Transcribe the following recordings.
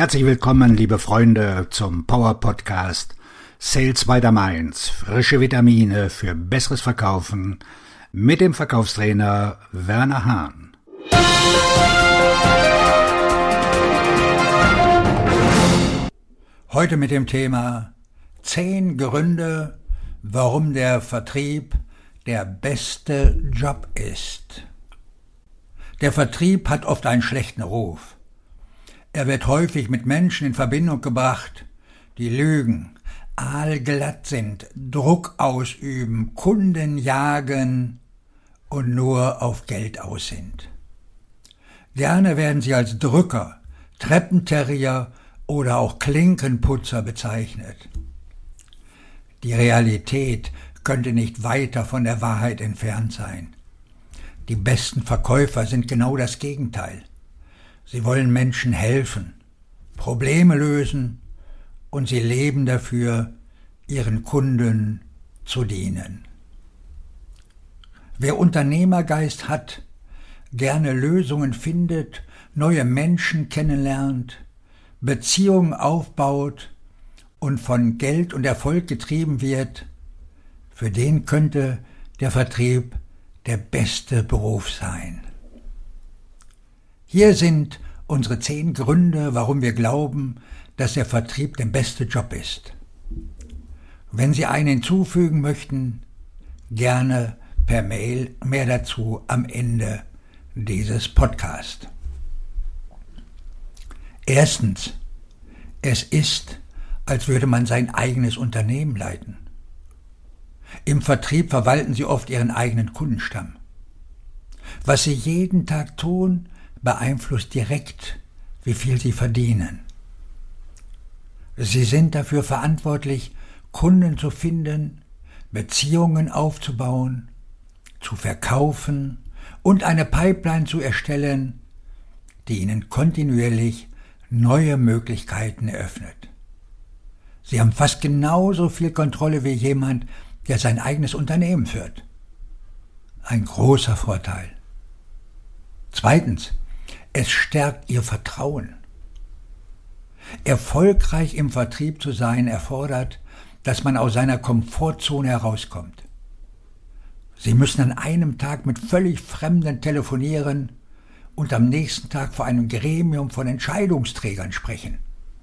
Herzlich willkommen, liebe Freunde, zum Power Podcast Sales by the Mainz. Frische Vitamine für besseres Verkaufen mit dem Verkaufstrainer Werner Hahn. Heute mit dem Thema 10 Gründe, warum der Vertrieb der beste Job ist. Der Vertrieb hat oft einen schlechten Ruf. Er wird häufig mit Menschen in Verbindung gebracht, die lügen, aalglatt sind, Druck ausüben, Kunden jagen und nur auf Geld aus sind. Gerne werden sie als Drücker, Treppenterrier oder auch Klinkenputzer bezeichnet. Die Realität könnte nicht weiter von der Wahrheit entfernt sein. Die besten Verkäufer sind genau das Gegenteil. Sie wollen Menschen helfen, Probleme lösen und sie leben dafür, ihren Kunden zu dienen. Wer Unternehmergeist hat, gerne Lösungen findet, neue Menschen kennenlernt, Beziehungen aufbaut und von Geld und Erfolg getrieben wird, für den könnte der Vertrieb der beste Beruf sein. Hier sind unsere 10 Gründe, warum wir glauben, dass der Vertrieb der beste Job ist. Wenn Sie einen hinzufügen möchten, gerne per Mail, mehr dazu am Ende dieses Podcasts. Erstens, es ist, als würde man sein eigenes Unternehmen leiten. Im Vertrieb verwalten Sie oft Ihren eigenen Kundenstamm. Was Sie jeden Tag tun, beeinflusst direkt, wie viel Sie verdienen. Sie sind dafür verantwortlich, Kunden zu finden, Beziehungen aufzubauen, zu verkaufen und eine Pipeline zu erstellen, die Ihnen kontinuierlich neue Möglichkeiten eröffnet. Sie haben fast genauso viel Kontrolle wie jemand, der sein eigenes Unternehmen führt. Ein großer Vorteil. Zweitens, es stärkt Ihr Vertrauen. Erfolgreich im Vertrieb zu sein erfordert, dass man aus seiner Komfortzone herauskommt. Sie müssen an einem Tag mit völlig Fremden telefonieren und am nächsten Tag vor einem Gremium von Entscheidungsträgern sprechen.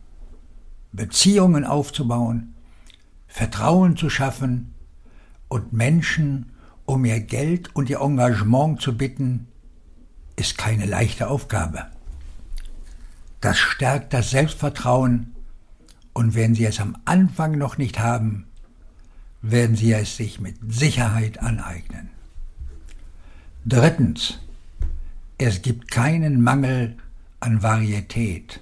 Beziehungen aufzubauen, Vertrauen zu schaffen und Menschen um ihr Geld und ihr Engagement zu bitten, ist keine leichte Aufgabe. Das stärkt das Selbstvertrauen und wenn Sie es am Anfang noch nicht haben, werden Sie es sich mit Sicherheit aneignen. Drittens, es gibt keinen Mangel an Varietät.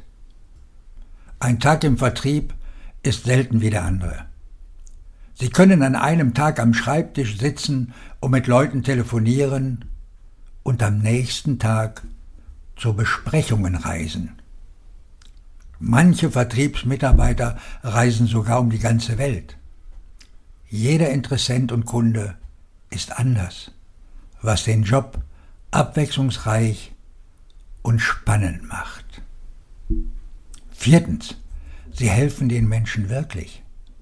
Ein Tag im Vertrieb ist selten wie der andere. Sie können an einem Tag am Schreibtisch sitzen und mit Leuten telefonieren und am nächsten Tag zu Besprechungen reisen. Manche Vertriebsmitarbeiter reisen sogar um die ganze Welt. Jeder Interessent und Kunde ist anders, was den Job abwechslungsreich und spannend macht. Viertens, Sie helfen den Menschen wirklich.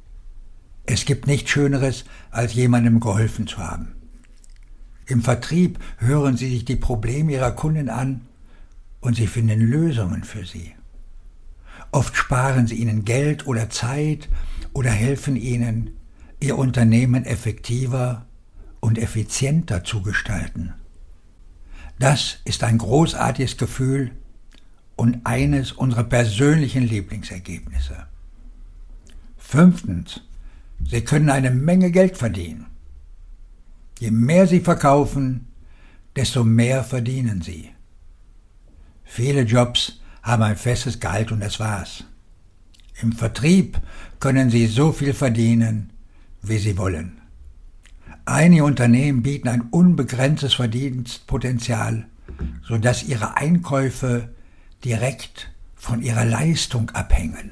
Es gibt nichts Schöneres, als jemandem geholfen zu haben. Im Vertrieb hören Sie sich die Probleme Ihrer Kunden an und Sie finden Lösungen für sie. Oft sparen Sie ihnen Geld oder Zeit oder helfen ihnen, ihr Unternehmen effektiver und effizienter zu gestalten. Das ist ein großartiges Gefühl und eines unserer persönlichen Lieblingsergebnisse. Fünftens, Sie können eine Menge Geld verdienen. Je mehr Sie verkaufen, desto mehr verdienen Sie. Viele Jobs haben ein festes Gehalt und das war's. Im Vertrieb können Sie so viel verdienen, wie Sie wollen. Einige Unternehmen bieten ein unbegrenztes Verdienstpotenzial, sodass Ihre Einkäufe direkt von Ihrer Leistung abhängen.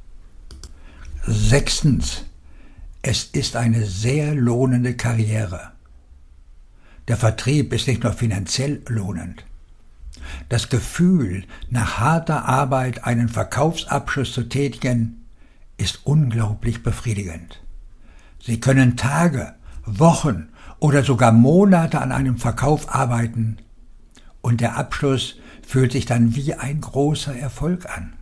Sechstens, es ist eine sehr lohnende Karriere. Der Vertrieb ist nicht nur finanziell lohnend. Das Gefühl, nach harter Arbeit einen Verkaufsabschluss zu tätigen, ist unglaublich befriedigend. Sie können Tage, Wochen oder sogar Monate an einem Verkauf arbeiten und der Abschluss fühlt sich dann wie ein großer Erfolg an.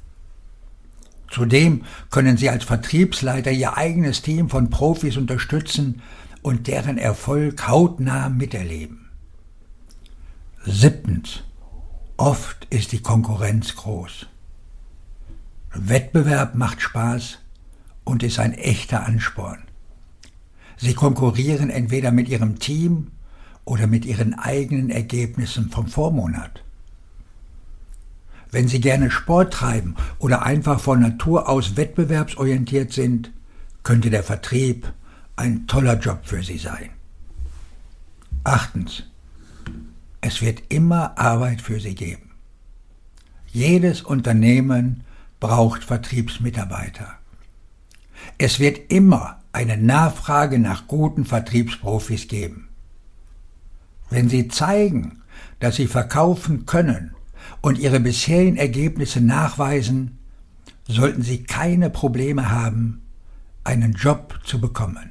Zudem können Sie als Vertriebsleiter Ihr eigenes Team von Profis unterstützen und deren Erfolg hautnah miterleben. 7. Oft ist die Konkurrenz groß. Wettbewerb macht Spaß und ist ein echter Ansporn. Sie konkurrieren entweder mit Ihrem Team oder mit Ihren eigenen Ergebnissen vom Vormonat. Wenn Sie gerne Sport treiben oder einfach von Natur aus wettbewerbsorientiert sind, könnte der Vertrieb ein toller Job für Sie sein. 8. Es wird immer Arbeit für Sie geben. Jedes Unternehmen braucht Vertriebsmitarbeiter. Es wird immer eine Nachfrage nach guten Vertriebsprofis geben. Wenn Sie zeigen, dass Sie verkaufen können und Ihre bisherigen Ergebnisse nachweisen, sollten Sie keine Probleme haben, einen Job zu bekommen.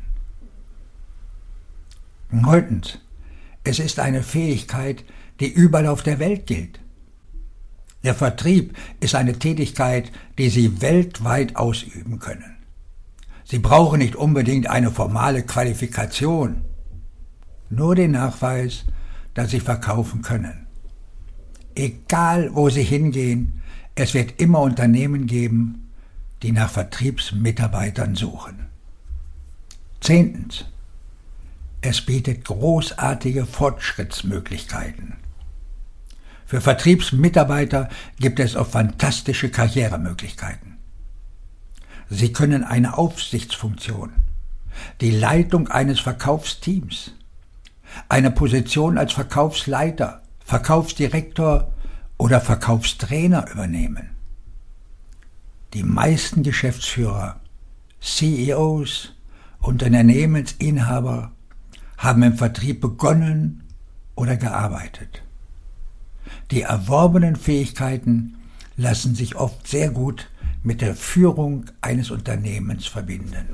9. Es ist eine Fähigkeit, die überall auf der Welt gilt. Der Vertrieb ist eine Tätigkeit, die Sie weltweit ausüben können. Sie brauchen nicht unbedingt eine formale Qualifikation, nur den Nachweis, dass Sie verkaufen können. Egal, wo Sie hingehen, es wird immer Unternehmen geben, die nach Vertriebsmitarbeitern suchen. 10. Es bietet großartige Fortschrittsmöglichkeiten. Für Vertriebsmitarbeiter gibt es oft fantastische Karrieremöglichkeiten. Sie können eine Aufsichtsfunktion, die Leitung eines Verkaufsteams, eine Position als Verkaufsleiter, Verkaufsdirektor oder Verkaufstrainer übernehmen. Die meisten Geschäftsführer, CEOs und Unternehmensinhaber haben im Vertrieb begonnen oder gearbeitet. Die erworbenen Fähigkeiten lassen sich oft sehr gut mit der Führung eines Unternehmens verbinden.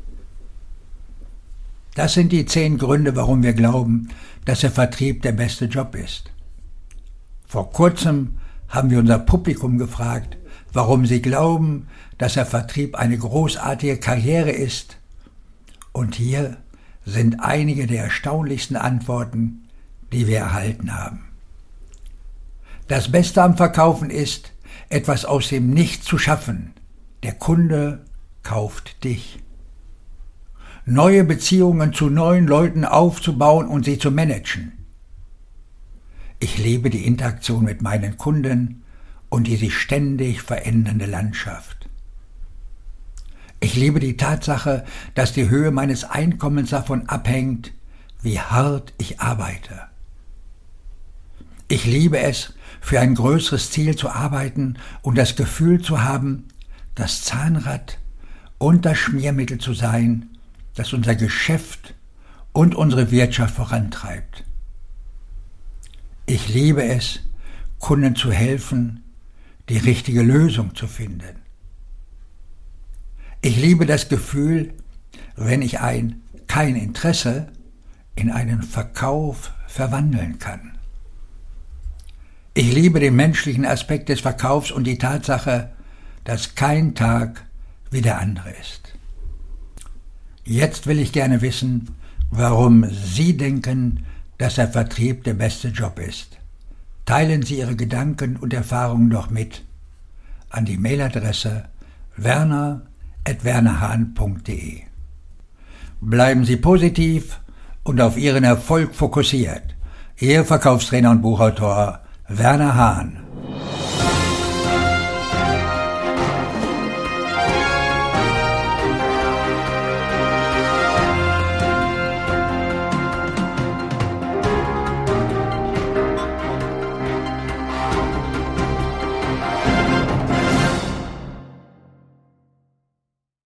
Das sind die 10 Gründe, warum wir glauben, dass der Vertrieb der beste Job ist. Vor kurzem haben wir unser Publikum gefragt, warum sie glauben, dass der Vertrieb eine großartige Karriere ist. Und hier sind einige der erstaunlichsten Antworten, die wir erhalten haben. Das Beste am Verkaufen ist, etwas aus dem Nichts zu schaffen. Der Kunde kauft dich. Neue Beziehungen zu neuen Leuten aufzubauen und sie zu managen. Ich liebe die Interaktion mit meinen Kunden und die sich ständig verändernde Landschaft. Ich liebe die Tatsache, dass die Höhe meines Einkommens davon abhängt, wie hart ich arbeite. Ich liebe es, für ein größeres Ziel zu arbeiten und das Gefühl zu haben, das Zahnrad und das Schmiermittel zu sein, das unser Geschäft und unsere Wirtschaft vorantreibt. Ich liebe es, Kunden zu helfen, die richtige Lösung zu finden. Ich liebe das Gefühl, wenn ich kein Interesse in einen Verkauf verwandeln kann. Ich liebe den menschlichen Aspekt des Verkaufs und die Tatsache, dass kein Tag wie der andere ist. Jetzt will ich gerne wissen, warum Sie denken, dass der Vertrieb der beste Job ist. Teilen Sie Ihre Gedanken und Erfahrungen doch mit an die Mailadresse werner@wernerhahn.de. Bleiben Sie positiv und auf Ihren Erfolg fokussiert. Ihr Verkaufstrainer und Buchautor Werner Hahn.